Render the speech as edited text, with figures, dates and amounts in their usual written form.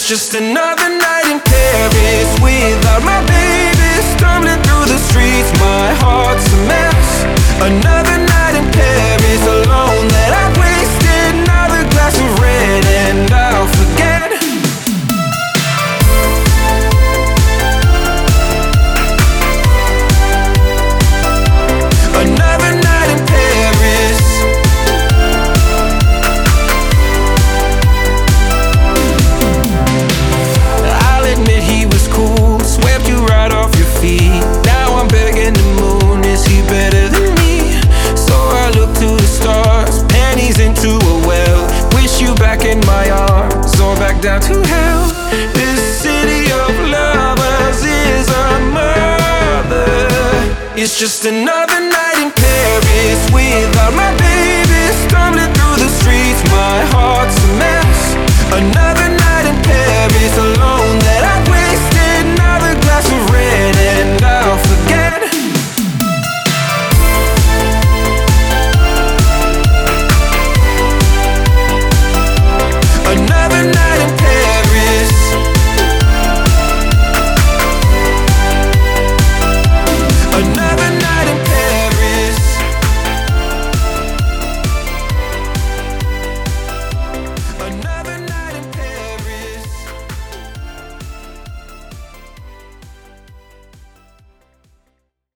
It's just another night in Paris without my baby, stumbling through the streets, my heart's a mess. Another night in Paris alone that I've wasted. Another glass of red and I'll forget. Another night in Paris. I'll admit he was cool, swept you right off your feet. Now I'm begging the moon, is he better than me? So I look to the stars, panties into a well. Wish you back in my arms, or back down to hell. This city of lovers is a mother. It's just another night in Paris without my baby, stumbling through the streets, my heart's a mess. Another